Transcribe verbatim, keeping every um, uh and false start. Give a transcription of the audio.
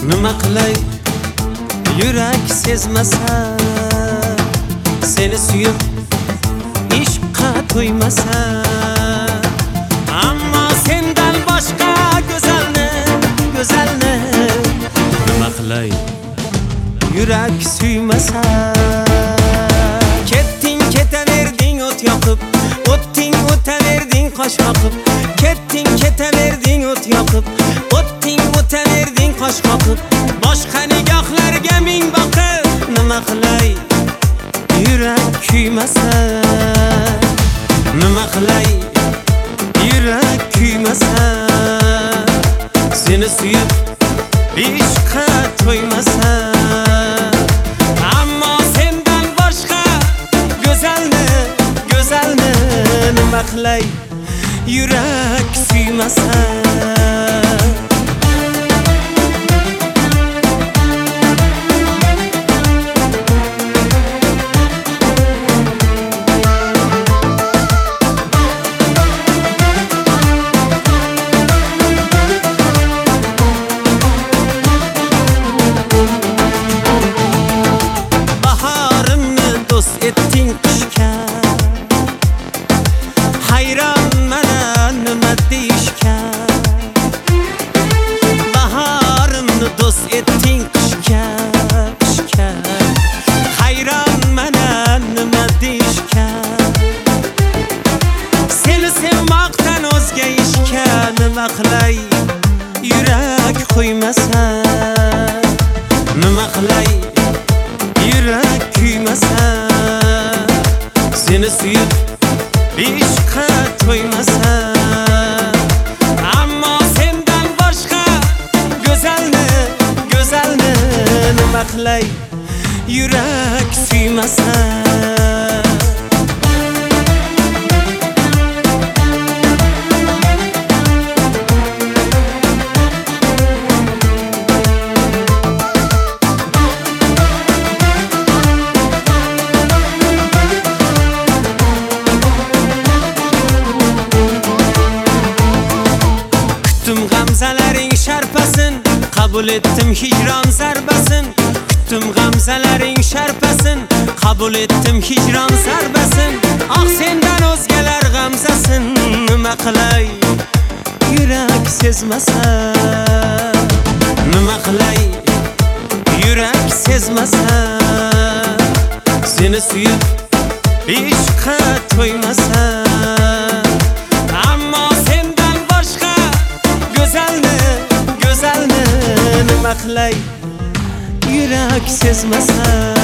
nima qilay yurak sezmasa, seni suyib ishqqa to'ymasa, ammo sendan boshqa go'zalni go'zalni nima qilay yurak suymasa. Ketding ketaverding o't yoqib, o'tding o'taverding qosh qoqib, ketding ketaverding o't yoqib, o'tding o'taverding qosh qoqib, boshqa nigohlarga ming boqib nima qilay yurak kuymasa, nima qilay yurak kuymasa, seni suyib ishqqa to'ymasa, ammo sendan boshqa go'zalni go'zalni nima qilay yurak suymasa. Etding qishga hayron mana nima deyishga, bahorimni do'st etding qishga qishga hayron mana nima deyishga, seni sevmoqdan o'zga ishga nima qilay yurak qo'ymasa, nima qilay yurak kuymasa, seni suyib ishqqa to'ymasa, ammo sendan boshqa go'zalni go'zalni nima qilay yurak suymasa. G'amzalaring sharpasin, qabul etdim hijron zarbasin. Kutdim g'amzalaring sharpasin, qabul etdim hijron zarbasin. Ah sendan o'zgalar g'amzasin, nima qilay yurak sezmasa, nima qilay yurak sezmasa, seni suyib ishqqa to'ymasa, ammo sendan boshqa go'zalni go'zalni nima qilay yurak sezmasa.